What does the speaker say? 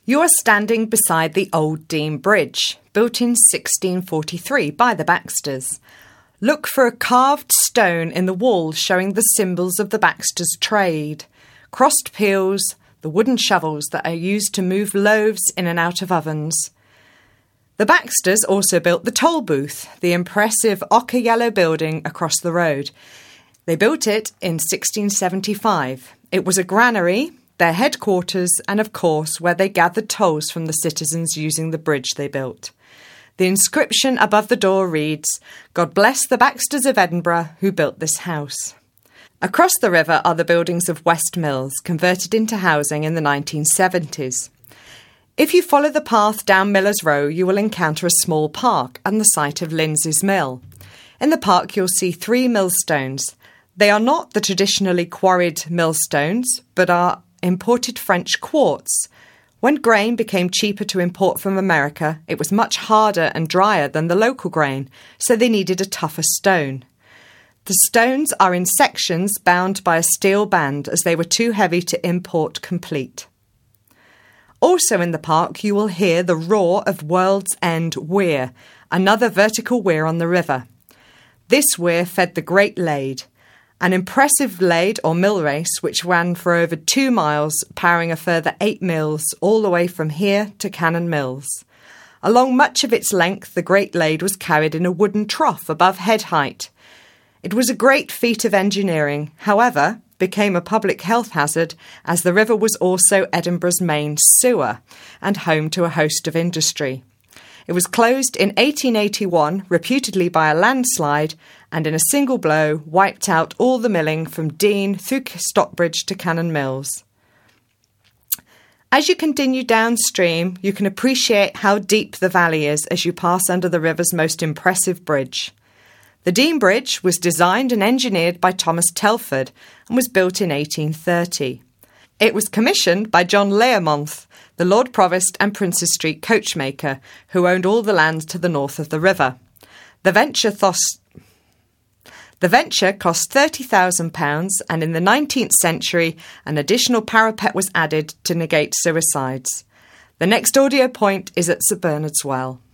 You are standing beside the Old Dean Bridge, built in 1643 by the Baxters. Look for a carved stone in the wall showing the symbols of the Baxters' trade. Crossed peels, the wooden shovels that are used to move loaves in and out of ovens. The Baxters also built the toll booth, the impressive ochre yellow building across the road. They built it in 1675. It was a granary, their headquarters, and of course where they gathered tolls from the citizens using the bridge they built. The inscription above the door reads, "God bless the Baxters of Edinburgh who built this house." Across the river are the buildings of West Mills, converted into housing in the 1970s. If you follow the path down Miller's Row, you will encounter a small park and the site of Lindsay's Mill. In the park you'll see 3 millstones. They are not the traditionally quarried millstones, but are imported French quartz. When grain became cheaper to import from America, it was much harder and drier than the local grain, so they needed a tougher stone. The stones are in sections bound by a steel band as they were too heavy to import complete. Also in the park you will hear the roar of World's End Weir, another vertical weir on the river. This weir fed the Great Lade, an impressive lade or mill race which ran for over 2 miles, powering a further 8 mills all the way from here to Cannon Mills. Along much of its length, the Great Lade was carried in a wooden trough above head height. It was a great feat of engineering, however, became a public health hazard as the river was also Edinburgh's main sewer and home to a host of industry. It was closed in 1881, reputedly by a landslide, and in a single blow wiped out all the milling from Dean through Stockbridge to Cannon Mills. As you continue downstream, you can appreciate how deep the valley is as you pass under the river's most impressive bridge. The Dean Bridge was designed and engineered by Thomas Telford and was built in 1830. It was commissioned by John Learmonth, the Lord Provost and Princes Street coachmaker, who owned all the land to the north of the river. The venture cost £30,000, and in the 19th century an additional parapet was added to negate suicides. The next audio point is at Sir Bernard's Well.